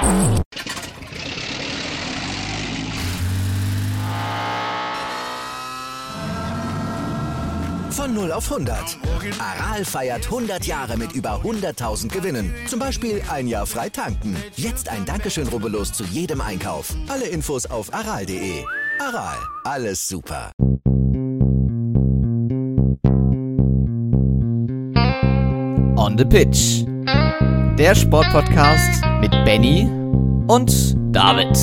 Von 0 auf 100. Aral feiert 100 Jahre mit über 100.000 Gewinnen. Zum Beispiel ein Jahr frei tanken. Jetzt ein Dankeschön, rubbellos zu jedem Einkauf. Alle Infos auf aral.de. Aral, alles super. On the Pitch. Der Sportpodcast mit Benny und David.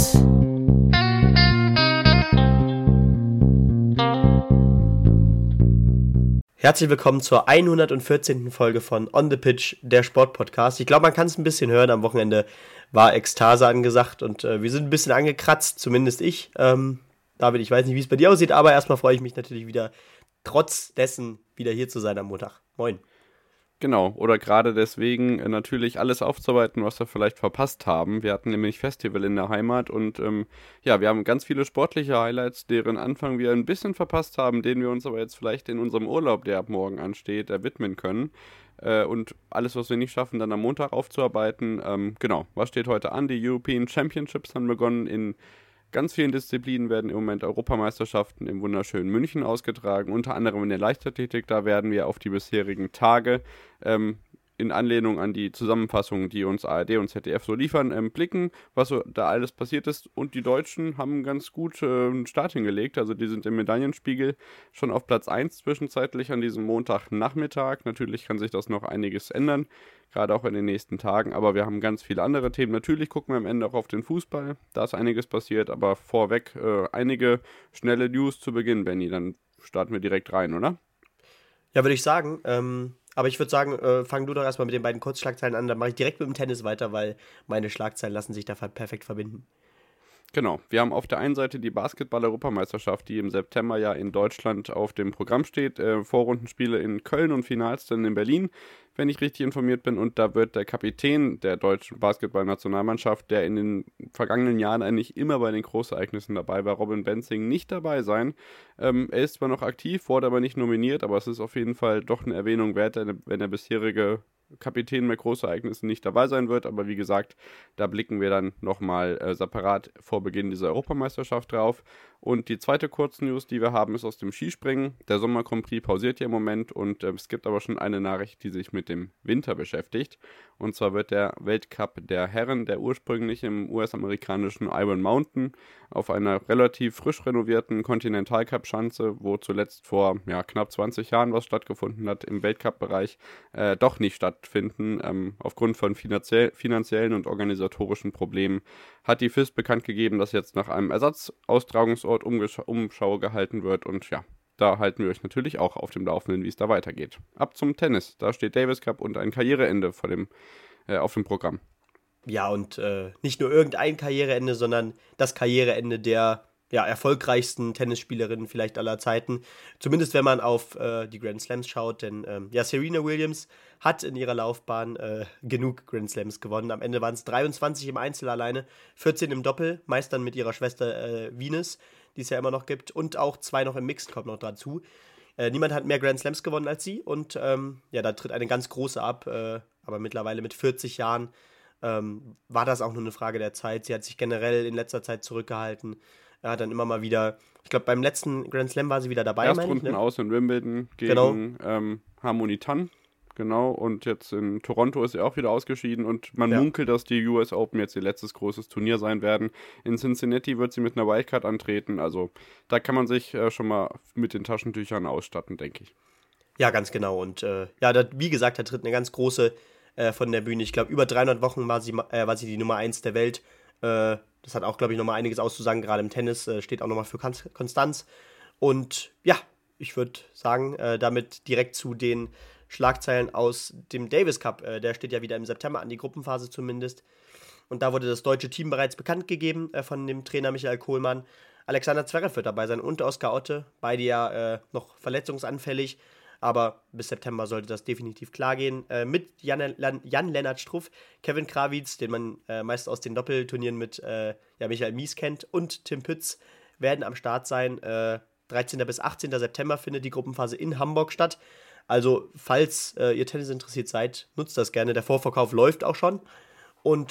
Herzlich willkommen zur 114. Folge von On the Pitch, der Sportpodcast. Ich glaube, man kann es ein bisschen hören. Am Wochenende war Ekstase angesagt und wir sind ein bisschen angekratzt, zumindest ich. David, ich weiß nicht, wie es bei dir aussieht, aber erstmal freue ich mich natürlich wieder, trotz dessen wieder hier zu sein am Montag. Moin. Genau, oder gerade deswegen natürlich alles aufzuarbeiten, was wir vielleicht verpasst haben. Wir hatten nämlich Festival in der Heimat und wir haben ganz viele sportliche Highlights, deren Anfang wir ein bisschen verpasst haben, denen wir uns aber jetzt vielleicht in unserem Urlaub, der ab morgen ansteht, widmen können. Und alles, was wir nicht schaffen, dann am Montag aufzuarbeiten. Was steht heute an? Die European Championships haben begonnen. In ganz vielen Disziplinen werden im Moment Europameisterschaften im wunderschönen München ausgetragen, unter anderem in der Leichtathletik. Da werden wir auf die bisherigen Tage in Anlehnung an die Zusammenfassungen, die uns ARD und ZDF so liefern, blicken, was so da alles passiert ist. Und die Deutschen haben einen ganz guten Start hingelegt. Also die sind im Medaillenspiegel schon auf Platz 1 zwischenzeitlich an diesem Montagnachmittag. Natürlich kann sich das noch einiges ändern, gerade auch in den nächsten Tagen. Aber wir haben ganz viele andere Themen. Natürlich gucken wir am Ende auch auf den Fußball. Da ist einiges passiert. Aber vorweg einige schnelle News zu Beginn, Benny. Dann starten wir direkt rein, oder? Ja, würde ich sagen. Aber ich würde sagen, fang du doch erstmal mit den beiden Kurzschlagzeilen an, dann mache ich direkt mit dem Tennis weiter, weil meine Schlagzeilen lassen sich da perfekt verbinden. Genau, wir haben auf der einen Seite die Basketball-Europameisterschaft, die im September ja in Deutschland auf dem Programm steht. Vorrundenspiele in Köln und Finals dann in Berlin, wenn ich richtig informiert bin. Und da wird der Kapitän der deutschen Basketball-Nationalmannschaft, der in den vergangenen Jahren eigentlich immer bei den Großereignissen dabei war, Robin Benzing, nicht dabei sein. Er ist zwar noch aktiv, wurde aber nicht nominiert, aber es ist auf jeden Fall doch eine Erwähnung wert, wenn der bisherige Kapitän bei Großereignissen nicht dabei sein wird, aber wie gesagt, da blicken wir dann nochmal separat vor Beginn dieser Europameisterschaft drauf. Und die zweite Kurznews, die wir haben, ist aus dem Skispringen. Der Sommer Grand Prix pausiert ja im Moment und es gibt aber schon eine Nachricht, die sich mit dem Winter beschäftigt. Und zwar wird der Weltcup der Herren, der ursprünglich im US-amerikanischen Iron Mountain auf einer relativ frisch renovierten Continental-Cup-Schanze, wo zuletzt vor knapp 20 Jahren was stattgefunden hat, im Weltcup-Bereich doch nicht stattfinden. Aufgrund von finanziellen und organisatorischen Problemen hat die FIS bekannt gegeben, dass jetzt nach einem Ersatzaustragungsort Umschau gehalten wird und da halten wir euch natürlich auch auf dem Laufenden, wie es da weitergeht. Ab zum Tennis, da steht Davis Cup und ein Karriereende auf dem Programm. Ja, und nicht nur irgendein Karriereende, sondern das Karriereende der erfolgreichsten Tennisspielerin vielleicht aller Zeiten. Zumindest wenn man auf die Grand Slams schaut, denn Serena Williams hat in ihrer Laufbahn genug Grand Slams gewonnen. Am Ende waren es 23 im Einzel alleine, 14 im Doppel, meist dann mit ihrer Schwester Venus, die es ja immer noch gibt, und auch 2 noch im Mixed kommt noch dazu. Niemand hat mehr Grand Slams gewonnen als sie und da tritt eine ganz große ab, aber mittlerweile mit 40 Jahren war das auch nur eine Frage der Zeit. Sie hat sich generell in letzter Zeit zurückgehalten. Er hat dann immer mal wieder, ich glaube beim letzten Grand Slam war sie wieder dabei. Erstrunden aus in Wimbledon gegen Harmony Tan. Genau, und jetzt in Toronto ist er auch wieder ausgeschieden und man munkelt, dass die US Open jetzt ihr letztes großes Turnier sein werden. In Cincinnati wird sie mit einer Wildcard antreten, also da kann man sich schon mal mit den Taschentüchern ausstatten, denke ich. Ja, ganz genau und wie gesagt, da tritt eine ganz große von der Bühne. Ich glaube, über 300 Wochen war sie die Nummer 1 der Welt. Das hat auch, glaube ich, nochmal einiges auszusagen, gerade im Tennis, steht auch nochmal für Konstanz. Und ich würde sagen, damit direkt zu den Schlagzeilen aus dem Davis Cup. Der steht ja wieder im September an, die Gruppenphase zumindest. Und da wurde das deutsche Team bereits bekannt gegeben von dem Trainer Michael Kohlmann. Alexander Zverev wird dabei sein und Oskar Otte, beide ja noch verletzungsanfällig. Aber bis September sollte das definitiv klar gehen. Mit Jan-Lennart Struff, Kevin Krawitz, den man meist aus den Doppelturnieren mit Michael Mies kennt, und Tim Pütz werden am Start sein. 13. bis 18. September findet die Gruppenphase in Hamburg statt. Also, falls ihr Tennis interessiert seid, nutzt das gerne. Der Vorverkauf läuft auch schon. Und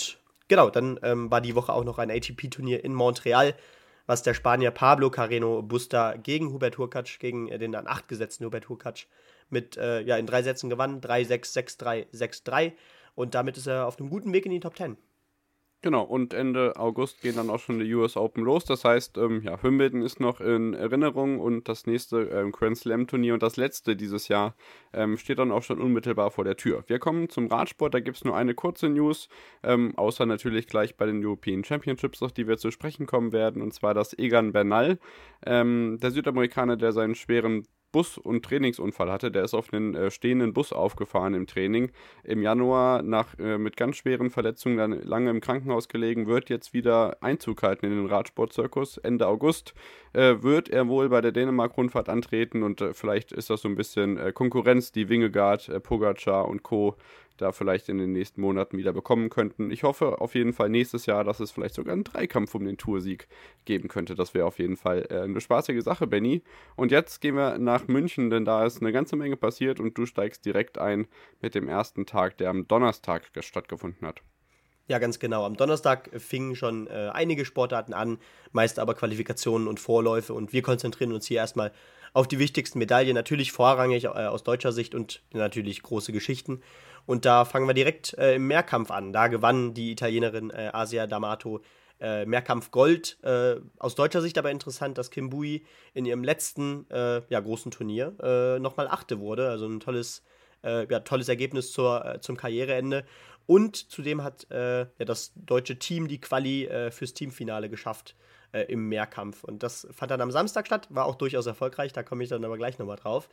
genau, dann war die Woche auch noch ein ATP-Turnier in Montreal, was der Spanier Pablo Carreno Busta gegen Hubert Hurkacz, gegen den an 8 gesetzten Hubert Hurkacz, mit in 3 Sätzen gewann, 3-6, 6-3, 6-3. Und damit ist er auf einem guten Weg in die Top 10. Genau, und Ende August gehen dann auch schon die US Open los. Das heißt, Wimbledon ist noch in Erinnerung und das nächste Grand Slam Turnier und das letzte dieses Jahr steht dann auch schon unmittelbar vor der Tür. Wir kommen zum Radsport, da gibt es nur eine kurze News, außer natürlich gleich bei den European Championships, auf die wir zu sprechen kommen werden, und zwar das Egan Bernal, der Südamerikaner, der seinen schweren Bus- und Trainingsunfall hatte. Der ist auf einen stehenden Bus aufgefahren im Training. Im Januar mit ganz schweren Verletzungen dann lange im Krankenhaus gelegen, wird jetzt wieder Einzug halten in den Radsportzirkus. Ende August wird er wohl bei der Dänemark-Rundfahrt antreten und vielleicht ist das so ein bisschen Konkurrenz, die Vingegaard, Pogacar und Co. da vielleicht in den nächsten Monaten wieder bekommen könnten. Ich hoffe auf jeden Fall nächstes Jahr, dass es vielleicht sogar einen Dreikampf um den Toursieg geben könnte. Das wäre auf jeden Fall eine spaßige Sache, Benny. Und jetzt gehen wir nach München, denn da ist eine ganze Menge passiert und du steigst direkt ein mit dem ersten Tag, der am Donnerstag stattgefunden hat. Ja, ganz genau. Am Donnerstag fingen schon einige Sportarten an, meist aber Qualifikationen und Vorläufe. Und wir konzentrieren uns hier erstmal auf die wichtigsten Medaillen, natürlich vorrangig aus deutscher Sicht und natürlich große Geschichten. Und da fangen wir direkt im Mehrkampf an. Da gewann die Italienerin Asia D'Amato Mehrkampf Gold. Aus deutscher Sicht aber interessant, dass Kim Bui in ihrem letzten großen Turnier nochmal Achte wurde. Also ein tolles Ergebnis zum Karriereende. Und zudem hat das deutsche Team die Quali fürs Teamfinale geschafft im Mehrkampf. Und das fand dann am Samstag statt, war auch durchaus erfolgreich, da komme ich dann aber gleich nochmal drauf.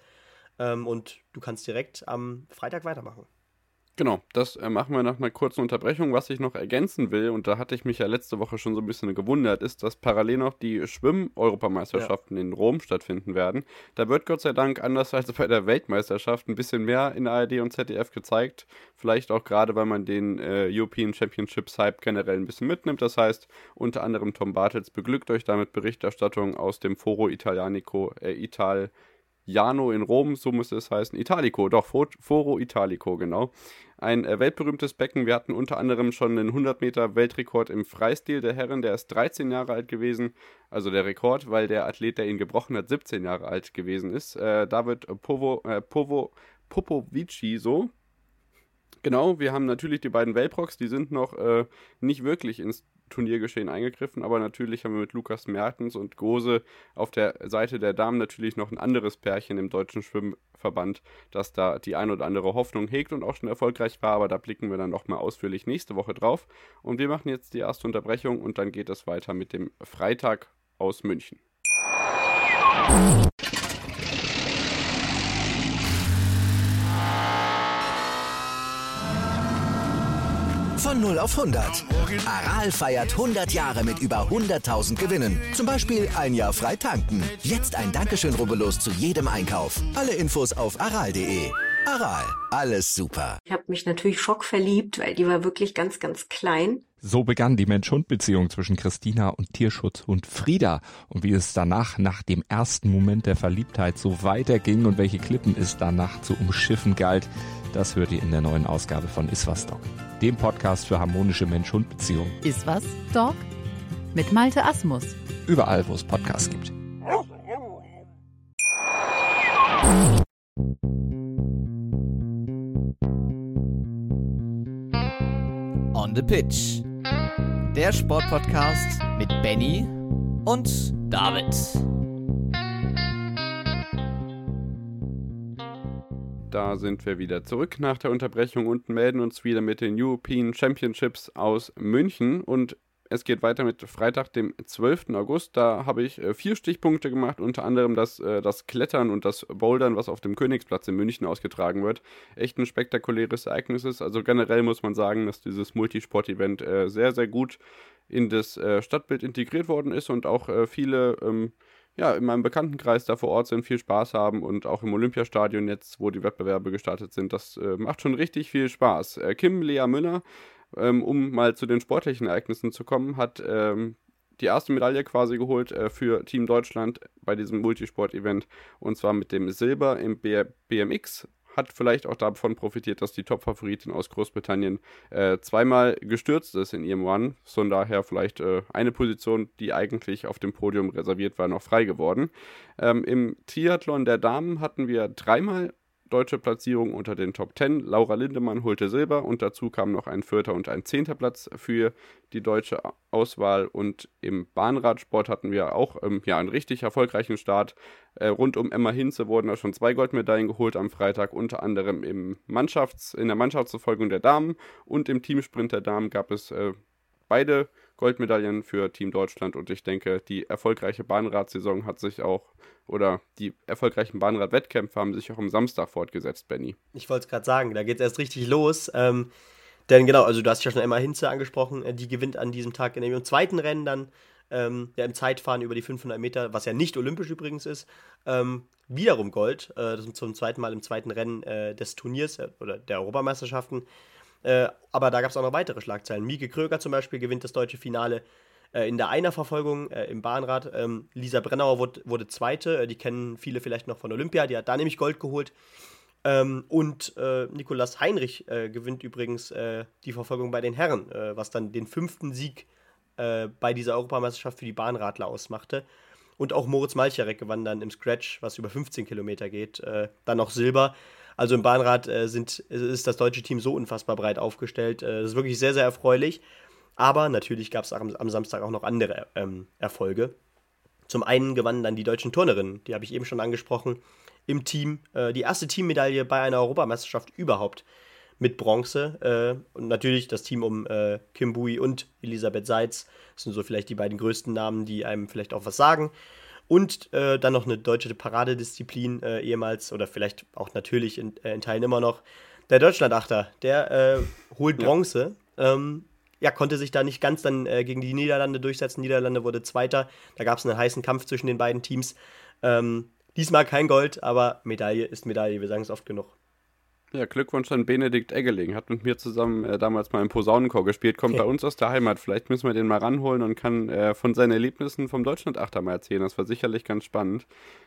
Und du kannst direkt am Freitag weitermachen. Genau, das machen wir nach einer kurzen Unterbrechung. Was ich noch ergänzen will, und da hatte ich mich ja letzte Woche schon so ein bisschen gewundert, ist, dass parallel noch die Schwimm-Europameisterschaften in Rom stattfinden werden. Da wird Gott sei Dank, anders als bei der Weltmeisterschaft, ein bisschen mehr in ARD und ZDF gezeigt. Vielleicht auch gerade, weil man den European Championships-Hype generell ein bisschen mitnimmt. Das heißt, unter anderem Tom Bartels beglückt euch damit Berichterstattung aus dem Foro Italiano in Rom, so müsste es heißen, Foro Italico, genau. Ein weltberühmtes Becken. Wir hatten unter anderem schon einen 100 Meter Weltrekord im Freistil der Herren, der ist 13 Jahre alt gewesen, also der Rekord, weil der Athlet, der ihn gebrochen hat, 17 Jahre alt gewesen ist. David Popovici so. Genau, wir haben natürlich die beiden Weltprocs, die sind noch nicht wirklich ins Turniergeschehen eingegriffen, aber natürlich haben wir mit Lukas Mertens und Gose auf der Seite der Damen natürlich noch ein anderes Pärchen im deutschen Schwimmverband, das da die ein oder andere Hoffnung hegt und auch schon erfolgreich war, aber da blicken wir dann nochmal ausführlich nächste Woche drauf. Und wir machen jetzt die erste Unterbrechung und dann geht es weiter mit dem Freitag aus München. Von 0 auf 100. Aral feiert 100 Jahre mit über 100.000 Gewinnen. Zum Beispiel ein Jahr frei tanken. Jetzt ein Dankeschön, rubbellos zu jedem Einkauf. Alle Infos auf aral.de. Aral, alles super. Ich habe mich natürlich schockverliebt, weil die war wirklich ganz, ganz klein. So begann die Mensch-Hund-Beziehung zwischen Christina und Tierschutzhund Frieda. Und wie es danach, nach dem ersten Moment der Verliebtheit, so weiterging und welche Klippen es danach zu umschiffen galt, das hört ihr in der neuen Ausgabe von Iswas Dog, dem Podcast für harmonische Mensch-Hund-Beziehungen. Iswas Dog mit Malte Asmus. Überall, wo es Podcasts gibt. On the Pitch. Der Sportpodcast mit Benny und David. Da sind wir wieder zurück nach der Unterbrechung und melden uns wieder mit den European Championships aus München. Und es geht weiter mit Freitag, dem 12. August. Da habe ich 4 Stichpunkte gemacht, unter anderem das Klettern und das Bouldern, was auf dem Königsplatz in München ausgetragen wird. Echt ein spektakuläres Ereignis ist. Also generell muss man sagen, dass dieses Multisport-Event sehr, sehr gut in das Stadtbild integriert worden ist und auch viele in meinem Bekanntenkreis da vor Ort sind, viel Spaß haben und auch im Olympiastadion jetzt, wo die Wettbewerbe gestartet sind, das macht schon richtig viel Spaß. Kim Lea Müller, um mal zu den sportlichen Ereignissen zu kommen, hat die erste Medaille quasi geholt für Team Deutschland bei diesem Multisport-Event und zwar mit dem Silber im BMX hat vielleicht auch davon profitiert, dass die Top-Favoritin aus Großbritannien zweimal gestürzt ist in ihrem Run. Von daher vielleicht eine Position, die eigentlich auf dem Podium reserviert war, noch frei geworden. Im Triathlon der Damen hatten wir dreimal deutsche Platzierung unter den Top 10. Laura Lindemann holte Silber und dazu kam noch ein 4. und ein 10. Platz für die deutsche Auswahl. Und im Bahnradsport hatten wir auch einen richtig erfolgreichen Start. Rund um Emma Hinze wurden da schon 2 Goldmedaillen geholt am Freitag, unter anderem in der Mannschaftsverfolgung der Damen und im Teamsprint der Damen gab es beide Goldmedaillen für Team Deutschland und ich denke, die erfolgreiche Bahnradsaison die erfolgreichen Bahnradwettkämpfe haben sich auch am Samstag fortgesetzt, Benny. Ich wollte es gerade sagen, da geht es erst richtig los. Denn genau, also du hast ja schon Emma Hinze angesprochen, die gewinnt an diesem Tag in dem zweiten Rennen dann, im Zeitfahren über die 500 Meter, was ja nicht olympisch übrigens ist, wiederum Gold, das ist zum zweiten Mal im zweiten Rennen des Turniers oder der Europameisterschaften. Aber da gab es auch noch weitere Schlagzeilen. Mieke Kröger zum Beispiel gewinnt das deutsche Finale in der Einerverfolgung im Bahnrad. Lisa Brennauer wurde Zweite, die kennen viele vielleicht noch von Olympia, die hat da nämlich Gold geholt. Und Nicolas Heinrich gewinnt übrigens die Verfolgung bei den Herren, was dann den 5. Sieg bei dieser Europameisterschaft für die Bahnradler ausmachte. Und auch Moritz Malcharek gewann dann im Scratch, was über 15 Kilometer geht, dann noch Silber. Also im Bahnrad ist das deutsche Team so unfassbar breit aufgestellt. Das ist wirklich sehr, sehr erfreulich. Aber natürlich gab es am Samstag auch noch andere Erfolge. Zum einen gewannen dann die deutschen Turnerinnen, die habe ich eben schon angesprochen, im Team. Die erste Teammedaille bei einer Europameisterschaft überhaupt mit Bronze. Und natürlich das Team um Kim Bui und Elisabeth Seitz. Das sind so vielleicht die beiden größten Namen, die einem vielleicht auch was sagen. Und dann noch eine deutsche Paradedisziplin ehemals, oder vielleicht auch natürlich in Teilen immer noch. Der Deutschlandachter, der holt Bronze. Konnte sich da nicht ganz dann gegen die Niederlande durchsetzen. Niederlande wurde Zweiter. Da gab es einen heißen Kampf zwischen den beiden Teams. Diesmal kein Gold, aber Medaille ist Medaille. Wir sagen es oft genug. Ja, Glückwunsch an Benedikt Eggeling. Hat mit mir zusammen damals mal im Posaunenchor gespielt. Kommt bei uns aus der Heimat. Vielleicht müssen wir den mal ranholen und kann von seinen Erlebnissen vom Deutschlandachter mal erzählen. Das war sicherlich ganz spannend.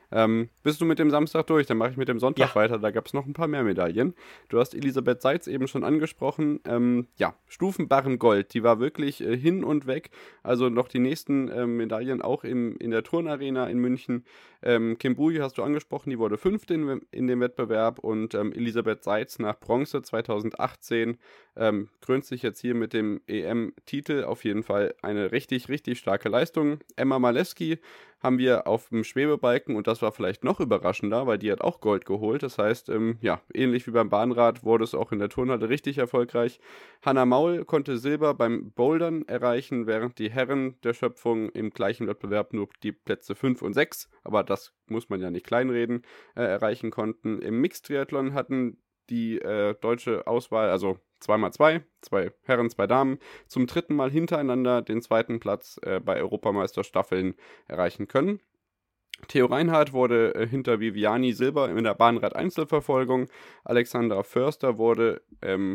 Bist du mit dem Samstag durch? Dann mache ich mit dem Sonntag weiter. Da gab es noch ein paar mehr Medaillen. Du hast Elisabeth Seitz eben schon angesprochen. Stufenbarren Gold. Die war wirklich hin und weg. Also noch die nächsten Medaillen auch in der Turnarena in München. Kim Bui hast du angesprochen. Die wurde 5. in dem Wettbewerb. Und Elisabeth Seitz nach Bronze 2018 krönt sich jetzt hier mit dem EM-Titel. Auf jeden Fall eine richtig, richtig starke Leistung. Emma Maleski haben wir auf dem Schwebebalken und das war vielleicht noch überraschender, weil die hat auch Gold geholt. Das heißt, ähnlich wie beim Bahnrad wurde es auch in der Turnhalle richtig erfolgreich. Hannah Maul konnte Silber beim Bouldern erreichen, während die Herren der Schöpfung im gleichen Wettbewerb nur die Plätze 5 und 6, aber das muss man ja nicht kleinreden, erreichen konnten. Im Mixed-Triathlon hatten die deutsche Auswahl, also 2x2, 2 Herren, 2 Damen, zum 3. Mal hintereinander den 2. Platz bei Europameisterstaffeln erreichen können. Theo Reinhardt wurde hinter Viviani Silber in der Bahnrad-Einzelverfolgung. Alexandra Förster wurde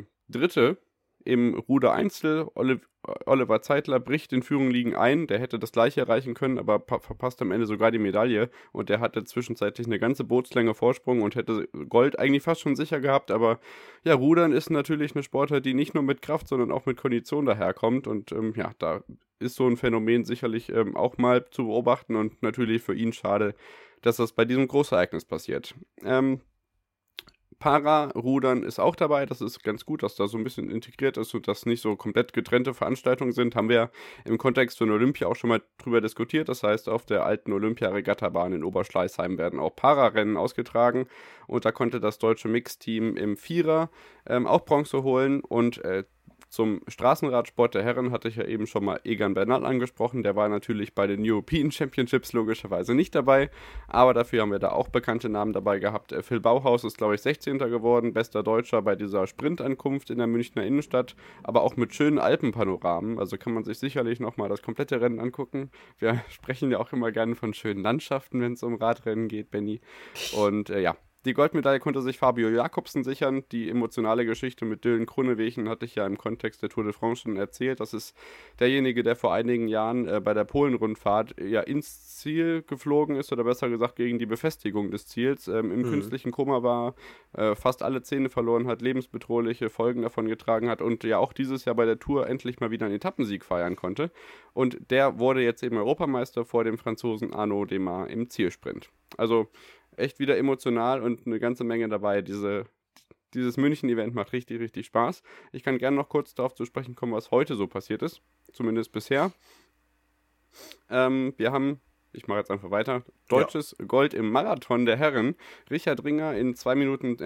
3. im Ruder Einzel. Oliver Zeitler bricht in Führung liegen ein. Der hätte das gleiche erreichen können, aber verpasst am Ende sogar die Medaille. Und der hatte zwischenzeitlich eine ganze Bootslänge Vorsprung und hätte Gold eigentlich fast schon sicher gehabt. Aber ja, Rudern ist natürlich eine Sportart, die nicht nur mit Kraft, sondern auch mit Kondition daherkommt. Und da ist so ein Phänomen sicherlich auch mal zu beobachten. Und natürlich für ihn schade, dass das bei diesem Großereignis passiert. Para-Rudern ist auch dabei, das ist ganz gut, dass da so ein bisschen integriert ist und dass nicht so komplett getrennte Veranstaltungen sind, haben wir im Kontext von Olympia auch schon mal drüber diskutiert, das heißt, auf der alten Olympia-Regattabahn in Oberschleißheim werden auch Para-Rennen ausgetragen und da konnte das deutsche Mixteam im Vierer auch Bronze holen und zum Straßenradsport der Herren hatte ich ja eben schon mal Egan Bernal angesprochen. Der war natürlich bei den European Championships logischerweise nicht dabei, aber dafür haben wir da auch bekannte Namen dabei gehabt. Phil Bauhaus ist, glaube ich, 16. geworden, bester Deutscher bei dieser Sprintankunft in der Münchner Innenstadt, aber auch mit schönen Alpenpanoramen. Also kann man sich sicherlich nochmal das komplette Rennen angucken. Wir sprechen ja auch immer gerne von schönen Landschaften, wenn es um Radrennen geht, Benny. Und Die Goldmedaille konnte sich Fabio Jakobsen sichern. Die emotionale Geschichte mit Dylan Groenewegen hatte ich ja im Kontext der Tour de France schon erzählt. Das ist derjenige, der vor einigen Jahren bei der Polen-Rundfahrt ja ins Ziel geflogen ist, oder besser gesagt gegen die Befestigung des Ziels. Im künstlichen Koma war, fast alle Zähne verloren hat, lebensbedrohliche Folgen davon getragen hat und ja auch dieses Jahr bei der Tour endlich mal wieder einen Etappensieg feiern konnte. Und der wurde jetzt eben Europameister vor dem Franzosen Arnaud Démare im Zielsprint. Also echt wieder emotional und eine ganze Menge dabei. Dieses München-Event macht richtig, richtig Spaß. Ich kann gerne noch kurz darauf zu sprechen kommen, was heute so passiert ist. Zumindest bisher. Wir haben, ich mache jetzt einfach weiter, deutsches Gold im Marathon der Herren. Richard Ringer in 2 Minuten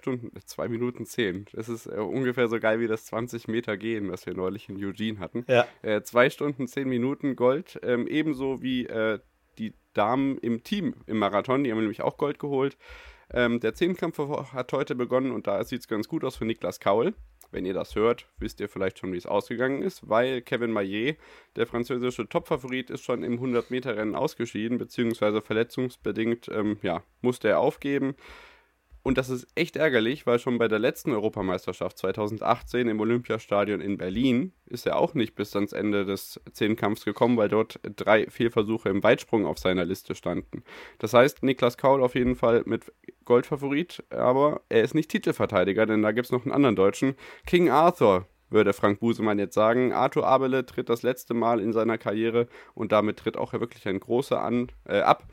10. Das ist ungefähr so geil wie das 20 Meter Gehen, was wir neulich in Eugene hatten. Ja. 2 Stunden 10 Minuten Gold. Ebenso wie die Damen im Team im Marathon, die haben nämlich auch Gold geholt. Der Zehnkampf hat heute begonnen und da sieht es ganz gut aus für Niklas Kaul. Wenn ihr das hört, wisst ihr vielleicht schon, wie es ausgegangen ist, weil Kevin Maillet, der französische Topfavorit, ist schon im 100-Meter-Rennen ausgeschieden, beziehungsweise verletzungsbedingt musste er aufgeben. Und das ist echt ärgerlich, weil schon bei der letzten Europameisterschaft 2018 im Olympiastadion in Berlin ist er auch nicht bis ans Ende des Zehnkampfs gekommen, weil dort 3 Fehlversuche im Weitsprung auf seiner Liste standen. Das heißt, Niklas Kaul auf jeden Fall mit Goldfavorit, aber er ist nicht Titelverteidiger, denn da gibt es noch einen anderen Deutschen. King Arthur, würde Frank Busemann jetzt sagen. Arthur Abele tritt das letzte Mal in seiner Karriere und damit tritt auch wirklich ein großer ab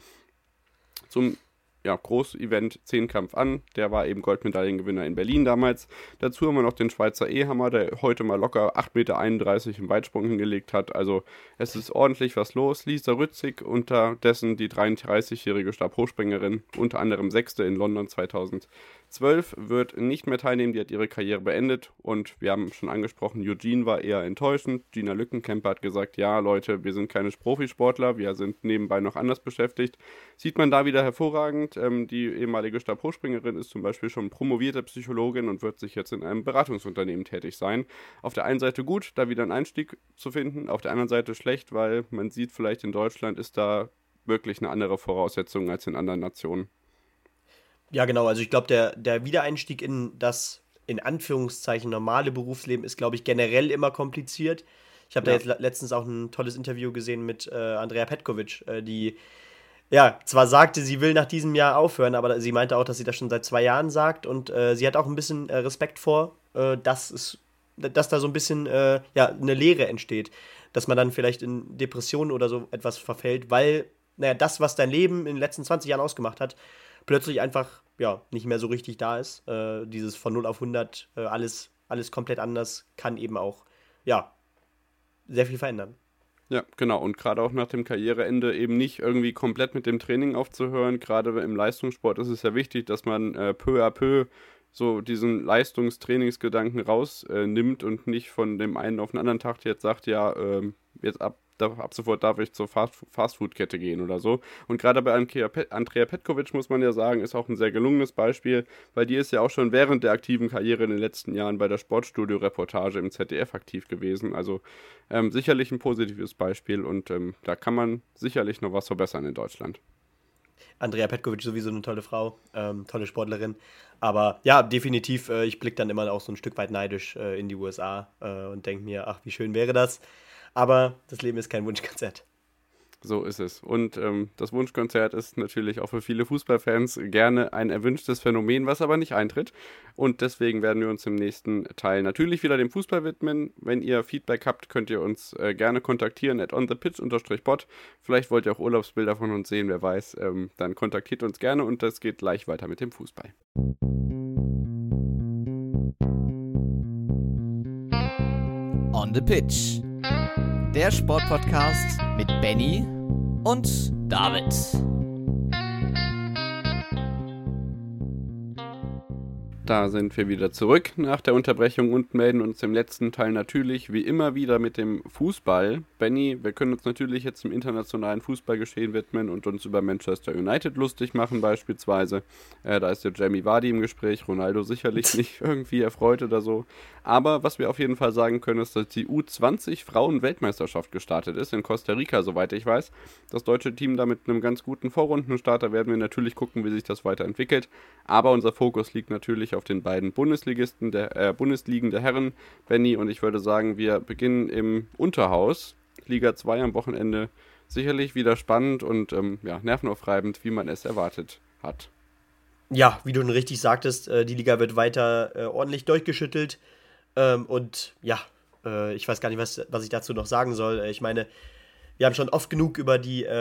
zum Groß-Event Zehnkampf an. Der war eben Goldmedaillengewinner in Berlin damals. Dazu haben wir noch den Schweizer Ehammer, der heute mal locker 8,31 Meter im Weitsprung hingelegt hat. Also es ist ordentlich was los. Lisa Rützig, unterdessen die 33-jährige Stabhochspringerin, unter anderem 6. in London 2012, wird nicht mehr teilnehmen. Die hat ihre Karriere beendet und wir haben schon angesprochen, Eugene war eher enttäuschend. Gina Lückenkämper hat gesagt, ja Leute, wir sind keine Profisportler, wir sind nebenbei noch anders beschäftigt. Sieht man da wieder hervorragend. Die ehemalige Stabhochspringerin ist zum Beispiel schon promovierte Psychologin und wird sich jetzt in einem Beratungsunternehmen tätig sein. Auf der einen Seite gut, da wieder einen Einstieg zu finden, auf der anderen Seite schlecht, weil man sieht, vielleicht in Deutschland ist da wirklich eine andere Voraussetzung als in anderen Nationen. Ja, genau. Also ich glaube, der Wiedereinstieg in das, in Anführungszeichen, normale Berufsleben ist, glaube ich, generell immer kompliziert. Ich habe da jetzt letztens auch ein tolles Interview gesehen mit Andrea Petkovic, die zwar sagte, sie will nach diesem Jahr aufhören, aber sie meinte auch, dass sie das schon seit 2 Jahren sagt und sie hat auch ein bisschen Respekt vor, dass da so ein bisschen eine Leere entsteht, dass man dann vielleicht in Depressionen oder so etwas verfällt, weil das, was dein Leben in den letzten 20 Jahren ausgemacht hat, plötzlich einfach nicht mehr so richtig da ist. Dieses von 0 auf 100, alles komplett anders, kann eben auch sehr viel verändern. Ja, genau. Und gerade auch nach dem Karriereende eben nicht irgendwie komplett mit dem Training aufzuhören. Gerade im Leistungssport ist es ja wichtig, dass man peu à peu so diesen Leistungstrainingsgedanken rausnimmt und nicht von dem einen auf den anderen Tag jetzt sagt, jetzt ab sofort darf ich zur Fastfood-Kette gehen oder so. Und gerade bei Andrea Petkovic muss man ja sagen, ist auch ein sehr gelungenes Beispiel, weil die ist ja auch schon während der aktiven Karriere in den letzten Jahren bei der Sportstudio-Reportage im ZDF aktiv gewesen. Also sicherlich ein positives Beispiel und da kann man sicherlich noch was verbessern in Deutschland. Andrea Petkovic sowieso eine tolle Frau, tolle Sportlerin. Aber ja, definitiv, ich blicke dann immer auch so ein Stück weit neidisch in die USA und denke mir, ach, wie schön wäre das. Aber das Leben ist kein Wunschkonzert. So ist es. Und das Wunschkonzert ist natürlich auch für viele Fußballfans gerne ein erwünschtes Phänomen, was aber nicht eintritt. Und deswegen werden wir uns im nächsten Teil natürlich wieder dem Fußball widmen. Wenn ihr Feedback habt, könnt ihr uns gerne kontaktieren @onthepitch_pod. Vielleicht wollt ihr auch Urlaubsbilder von uns sehen, wer weiß. Dann kontaktiert uns gerne und das geht gleich weiter mit dem Fußball. On the Pitch. Der Sportpodcast mit Benny und David. Da sind wir wieder zurück nach der Unterbrechung und melden uns im letzten Teil natürlich wie immer wieder mit dem Fußball. Benny, wir können uns natürlich jetzt im internationalen Fußballgeschehen widmen und uns über Manchester United lustig machen beispielsweise. Da ist der Jamie Vardy im Gespräch, Ronaldo sicherlich nicht irgendwie erfreut oder so. Aber was wir auf jeden Fall sagen können, ist, dass die U20 Frauen-Weltmeisterschaft gestartet ist, in Costa Rica, soweit ich weiß. Das deutsche Team da mit einem ganz guten Vorrundenstarter werden wir natürlich gucken, wie sich das weiterentwickelt. Aber unser Fokus liegt natürlich auf den beiden Bundesligen der Herren, Benny, und ich würde sagen, wir beginnen im Unterhaus, Liga 2 am Wochenende, sicherlich wieder spannend und nervenaufreibend, wie man es erwartet hat. Ja, wie du schon richtig sagtest, die Liga wird weiter ordentlich durchgeschüttelt und ja, ich weiß gar nicht, was ich dazu noch sagen soll. Ich meine, wir haben schon oft genug über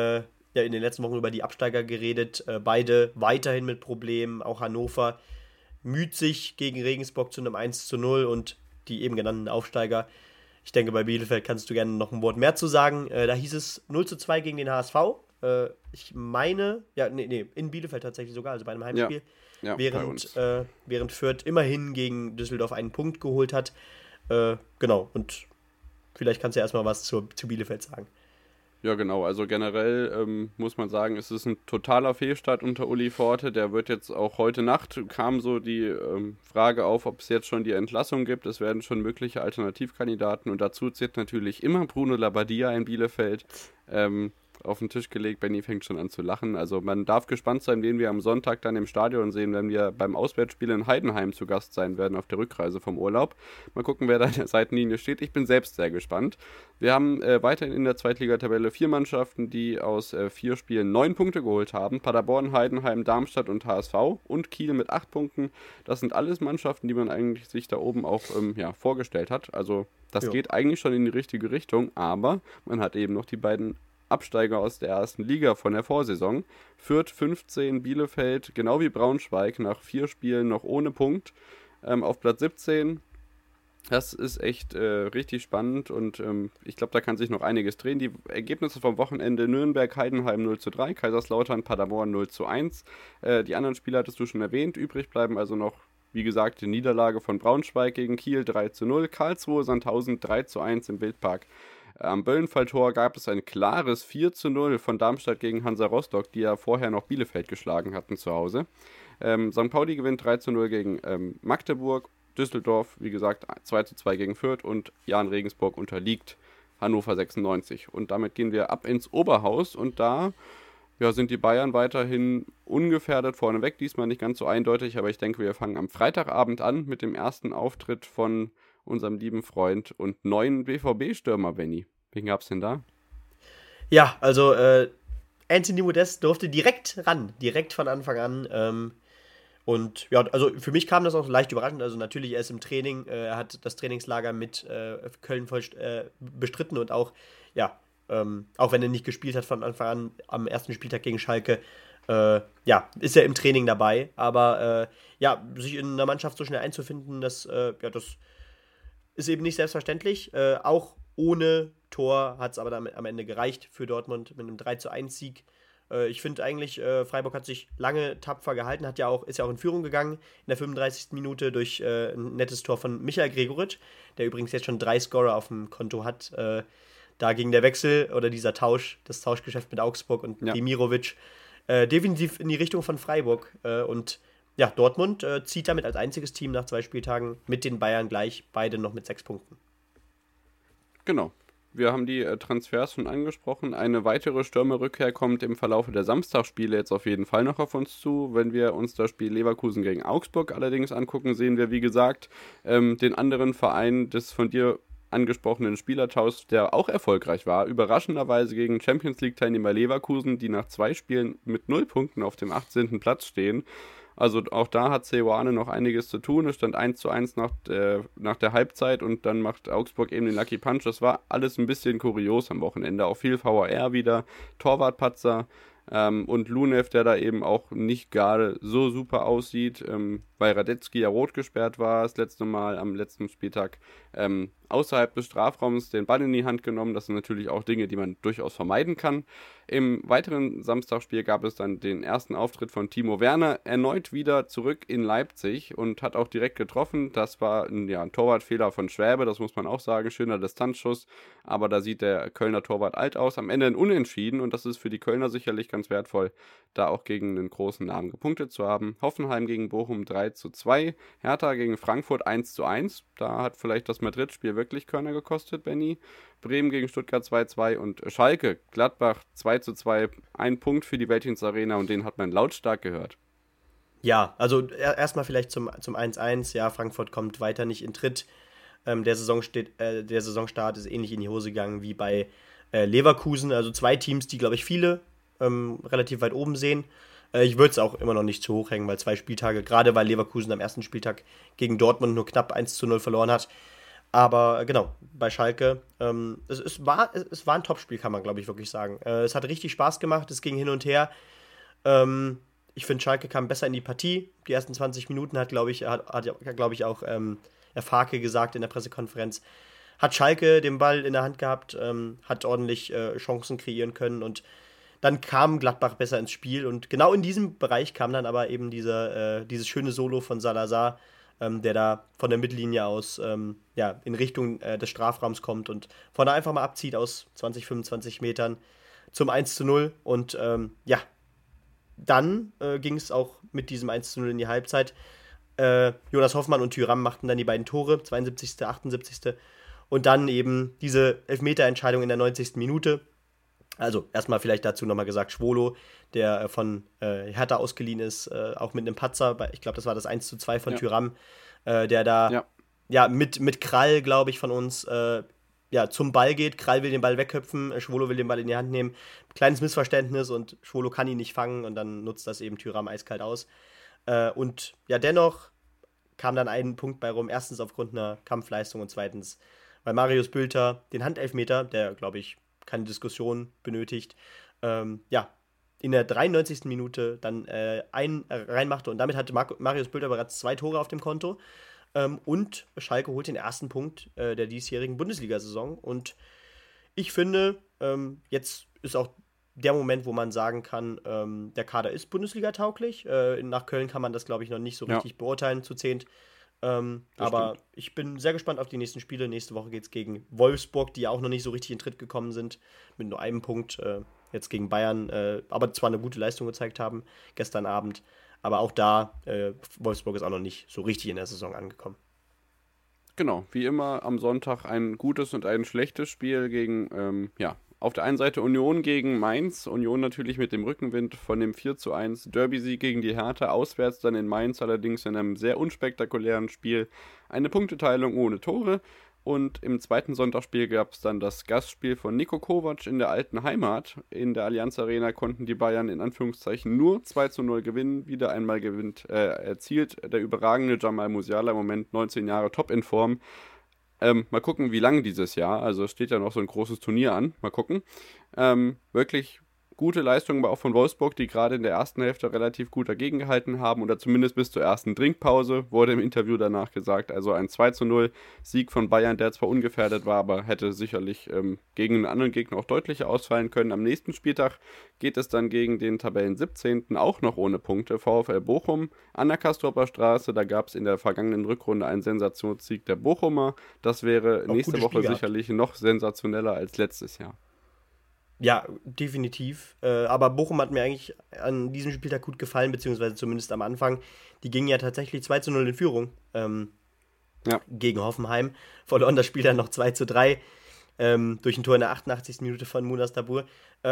in den letzten Wochen über die Absteiger geredet, beide weiterhin mit Problemen, auch Hannover müht sich gegen Regensburg zu einem 1:0 und die eben genannten Aufsteiger. Ich denke, bei Bielefeld kannst du gerne noch ein Wort mehr zu sagen. Da hieß es 0:2 gegen den HSV. Ich meine, in Bielefeld tatsächlich sogar, also bei einem Heimspiel. Ja, während Fürth immerhin gegen Düsseldorf einen Punkt geholt hat. Genau, und vielleicht kannst du ja erstmal was zu Bielefeld sagen. Ja, genau. Also generell muss man sagen, es ist ein totaler Fehlstart unter Uli Forte. Der wird jetzt auch heute Nacht, kam so die Frage auf, ob es jetzt schon die Entlassung gibt. Es werden schon mögliche Alternativkandidaten und dazu zählt natürlich immer Bruno Labbadia in Bielefeld auf den Tisch gelegt. Benny fängt schon an zu lachen. Also man darf gespannt sein, wen wir am Sonntag dann im Stadion sehen, wenn wir beim Auswärtsspiel in Heidenheim zu Gast sein werden auf der Rückreise vom Urlaub. Mal gucken, wer da an der Seitenlinie steht. Ich bin selbst sehr gespannt. Wir haben weiterhin in der Zweitligatabelle 4 Mannschaften, die aus 4 Spielen 9 Punkte geholt haben. Paderborn, Heidenheim, Darmstadt und HSV und Kiel mit 8 Punkten. Das sind alles Mannschaften, die man eigentlich sich da oben auch vorgestellt hat. Also das geht eigentlich schon in die richtige Richtung, aber man hat eben noch die beiden Absteiger aus der ersten Liga von der Vorsaison. Fürth 15, Bielefeld, genau wie Braunschweig, nach 4 Spielen noch ohne Punkt auf Platz 17. Das ist echt richtig spannend und ich glaube, da kann sich noch einiges drehen. Die Ergebnisse vom Wochenende: Nürnberg, Heidenheim 0:3, Kaiserslautern, Paderborn 0:1. Die anderen Spiele hattest du schon erwähnt. Übrig bleiben also noch, wie gesagt, die Niederlage von Braunschweig gegen Kiel 3:0, Karlsruhe, Sandhausen 3:1 im Wildpark. Am Böllenfalltor gab es ein klares 4:0 von Darmstadt gegen Hansa Rostock, die ja vorher noch Bielefeld geschlagen hatten zu Hause. St. Pauli gewinnt 3:0 gegen Magdeburg. Düsseldorf, wie gesagt, 2:2 gegen Fürth und Jahn Regensburg unterliegt Hannover 96. Und damit gehen wir ab ins Oberhaus und da sind die Bayern weiterhin ungefährdet vorneweg. Diesmal nicht ganz so eindeutig, aber ich denke, wir fangen am Freitagabend an mit dem ersten Auftritt von unserem lieben Freund und neuen BVB-Stürmer, Benny. Wen gab's denn da? Ja, also Anthony Modest durfte direkt von Anfang an. Und ja, also für mich kam das auch leicht überraschend. Also natürlich, er ist im Training, er hat das Trainingslager mit Köln voll bestritten und auch, auch wenn er nicht gespielt hat von Anfang an am ersten Spieltag gegen Schalke, ist er im Training dabei. Aber sich in einer Mannschaft so schnell einzufinden, das ist eben nicht selbstverständlich. Auch ohne Tor hat es aber damit am Ende gereicht für Dortmund mit einem 3:1-Sieg. Ich finde eigentlich, Freiburg hat sich lange tapfer gehalten, ist ja auch in Führung gegangen in der 35. Minute durch ein nettes Tor von Michael Gregoritsch, der übrigens jetzt schon 3 Scorer auf dem Konto hat. Da ging der Wechsel oder das Tauschgeschäft mit Augsburg und Demirovic definitiv in die Richtung von Freiburg. Und ja, Dortmund zieht damit als einziges Team nach 2 Spieltagen mit den Bayern gleich, beide noch mit 6 Punkten. Genau. Wir haben die Transfers schon angesprochen. Eine weitere Stürmerrückkehr kommt im Verlauf der Samstagsspiele jetzt auf jeden Fall noch auf uns zu. Wenn wir uns das Spiel Leverkusen gegen Augsburg allerdings angucken, sehen wir, wie gesagt, den anderen Verein des von dir angesprochenen Spielertauschs, der auch erfolgreich war, überraschenderweise gegen Champions-League-Teilnehmer Leverkusen, die nach 2 Spielen mit 0 Punkten auf dem 18. Platz stehen. Also auch da hat Seoane noch einiges zu tun. Es stand 1:1 nach der Halbzeit und dann macht Augsburg eben den Lucky Punch. Das war alles ein bisschen kurios am Wochenende. Auch viel VAR wieder, Torwartpatzer und Lunev, der da eben auch nicht gerade so super aussieht. weil Radetzky ja rot gesperrt war, das letzte Mal am letzten Spieltag außerhalb des Strafraums den Ball in die Hand genommen. Das sind natürlich auch Dinge, die man durchaus vermeiden kann. Im weiteren Samstagsspiel gab es dann den ersten Auftritt von Timo Werner, erneut wieder zurück in Leipzig und hat auch direkt getroffen. Das war ein Torwartfehler von Schwäbe, das muss man auch sagen, schöner Distanzschuss, aber da sieht der Kölner Torwart alt aus. Am Ende ein Unentschieden und das ist für die Kölner sicherlich ganz wertvoll, da auch gegen einen großen Namen gepunktet zu haben. Hoffenheim gegen Bochum 3:2, Hertha gegen Frankfurt 1:1, da hat vielleicht das Madrid-Spiel wirklich Körner gekostet, Benny. Bremen gegen Stuttgart 2:2 und Schalke, Gladbach 2:2, ein Punkt für die Veltins Arena und den hat man lautstark gehört. Ja, also erstmal vielleicht zum 1:1, ja, Frankfurt kommt weiter nicht in Tritt. Der Saisonstart ist ähnlich in die Hose gegangen wie bei Leverkusen, also zwei Teams, die, glaube ich, viele relativ weit oben sehen. Ich würde es auch immer noch nicht zu hoch hängen, weil 2 Spieltage, gerade weil Leverkusen am ersten Spieltag gegen Dortmund nur knapp 1:0 verloren hat. Aber genau, bei Schalke, es war ein Topspiel, kann man, glaube ich, wirklich sagen. Es hat richtig Spaß gemacht, es ging hin und her. Ich finde, Schalke kam besser in die Partie. Die ersten 20 Minuten hat glaube ich, auch Herr Farke gesagt in der Pressekonferenz, hat Schalke den Ball in der Hand gehabt, hat ordentlich Chancen kreieren können und dann kam Gladbach besser ins Spiel und genau in diesem Bereich kam dann aber eben dieses schöne Solo von Salazar, der da von der Mittellinie aus in Richtung des Strafraums kommt und von da einfach mal abzieht aus 20, 25 Metern zum 1:0 und dann ging es auch mit diesem 1:0 in die Halbzeit. Jonas Hoffmann und Thuram machten dann die beiden Tore, 72., 78. Und dann eben diese Elfmeterentscheidung in der 90. Minute. Also erstmal vielleicht dazu nochmal gesagt, Schwolo, der von Hertha ausgeliehen ist, auch mit einem Patzer, ich glaube, das war das 1:2 von Thuram, der da mit Krall, glaube ich, von uns zum Ball geht. Krall will den Ball wegköpfen, Schwolo will den Ball in die Hand nehmen. Kleines Missverständnis und Schwolo kann ihn nicht fangen und dann nutzt das eben Thuram eiskalt aus. Und ja, dennoch kam dann ein Punkt bei rum. Erstens aufgrund einer Kampfleistung und zweitens, weil Marius Bülter den Handelfmeter, der, glaube ich, keine Diskussion benötigt, in der 93. Minute dann einen reinmachte und damit hatte Marius Bülter bereits 2 Tore auf dem Konto und Schalke holt den ersten Punkt der diesjährigen Bundesliga-Saison und ich finde, jetzt ist auch der Moment, wo man sagen kann, der Kader ist Bundesliga-tauglich. Nach Köln kann man das, glaube ich, noch nicht so richtig beurteilen zu 10. Aber stimmt. Ich bin sehr gespannt auf die nächsten Spiele. Nächste Woche geht es gegen Wolfsburg, die ja auch noch nicht so richtig in Tritt gekommen sind, mit nur einem Punkt. Jetzt gegen Bayern, aber zwar eine gute Leistung gezeigt haben gestern Abend. Aber auch da, Wolfsburg ist auch noch nicht so richtig in der Saison angekommen. Genau, wie immer am Sonntag ein gutes und ein schlechtes Spiel gegen, auf der einen Seite Union gegen Mainz. Union natürlich mit dem Rückenwind von dem 4:1 Derby-Sieg gegen die Hertha. Auswärts dann in Mainz, allerdings in einem sehr unspektakulären Spiel. Eine Punkteteilung ohne Tore. Und im zweiten Sonntagsspiel gab es dann das Gastspiel von Niko Kovac in der alten Heimat. In der Allianz Arena konnten die Bayern in Anführungszeichen nur 2:0 gewinnen. Wieder einmal erzielt der überragende Jamal Musiala, im Moment 19 Jahre top in Form. Mal gucken, wie lange dieses Jahr. Also es steht ja noch so ein großes Turnier an. Mal gucken. Wirklich gute Leistungen aber auch von Wolfsburg, die gerade in der ersten Hälfte relativ gut dagegen gehalten haben oder zumindest bis zur ersten Trinkpause, wurde im Interview danach gesagt. Also ein 2:0 Sieg von Bayern, der zwar ungefährdet war, aber hätte sicherlich gegen einen anderen Gegner auch deutlicher ausfallen können. Am nächsten Spieltag geht es dann gegen den Tabellen 17. auch noch ohne Punkte, VfL Bochum an der Castroper Straße. Da gab es in der vergangenen Rückrunde einen Sensationssieg der Bochumer. Das wäre auch nächste Woche sicherlich noch sensationeller als letztes Jahr. Ja, definitiv. Aber Bochum hat mir eigentlich an diesem Spieltag gut gefallen, beziehungsweise zumindest am Anfang. Die gingen ja tatsächlich 2:0 in Führung gegen Hoffenheim. Verloren das Spiel dann noch 2:3 durch ein Tor in der 88. Minute von Munas Dabur.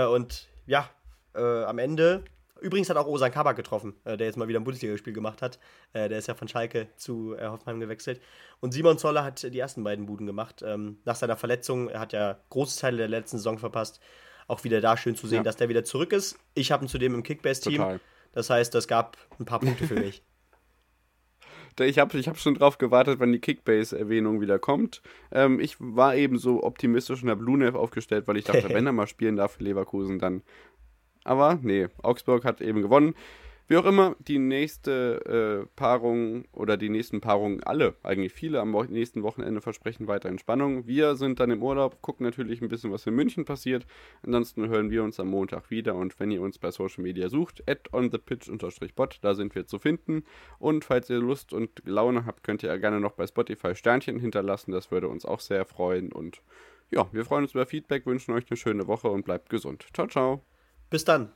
Am Ende, übrigens hat auch Ozan Kabak getroffen, der jetzt mal wieder ein Bundesligaspiel gemacht hat. Der ist ja von Schalke zu Hoffenheim gewechselt. Und Simon Zoller hat die ersten beiden Buden gemacht. Nach seiner Verletzung, er hat ja große Teile der letzten Saison verpasst. Auch wieder da schön zu sehen, dass der wieder zurück ist. Ich habe ihn zudem im Kickbase-Team. Total. Das heißt, das gab ein paar Punkte für mich. Ich hab schon drauf gewartet, wann die Kickbase-Erwähnung wieder kommt. Ich war eben so optimistisch und habe Lunev aufgestellt, weil ich dachte, wenn er mal spielen darf für Leverkusen, dann. Aber nee, Augsburg hat eben gewonnen. Wie auch immer, die nächste Paarung oder die nächsten Paarungen, eigentlich viele am nächsten Wochenende versprechen weiter Entspannung. Wir sind dann im Urlaub, gucken natürlich ein bisschen, was in München passiert. Ansonsten hören wir uns am Montag wieder und wenn ihr uns bei Social Media sucht, @onthepitch_bot, da sind wir zu finden. Und falls ihr Lust und Laune habt, könnt ihr gerne noch bei Spotify Sternchen hinterlassen, das würde uns auch sehr freuen. Und ja, wir freuen uns über Feedback, wünschen euch eine schöne Woche und bleibt gesund. Ciao, ciao. Bis dann.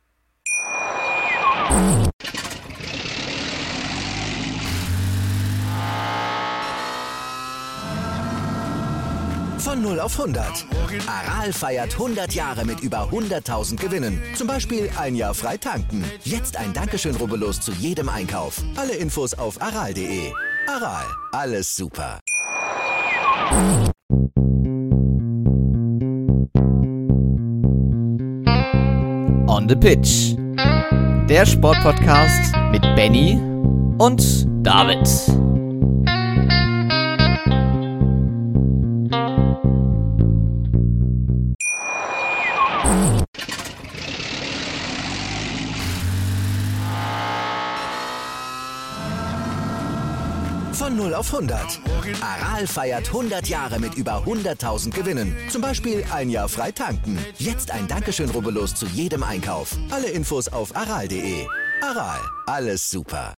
Von 0 auf 100. Aral feiert 100 Jahre mit über 100.000 Gewinnen. Zum Beispiel ein Jahr frei tanken. Jetzt ein Dankeschön, rubbellos zu jedem Einkauf. Alle Infos auf aral.de. Aral, alles super. On the Pitch. Der Sportpodcast mit Benny und David. Von 0 auf 100. Aral feiert 100 Jahre mit über 100.000 Gewinnen. Zum Beispiel ein Jahr frei tanken. Jetzt ein Dankeschön, rubbellos zu jedem Einkauf. Alle Infos auf aral.de. Aral, alles super.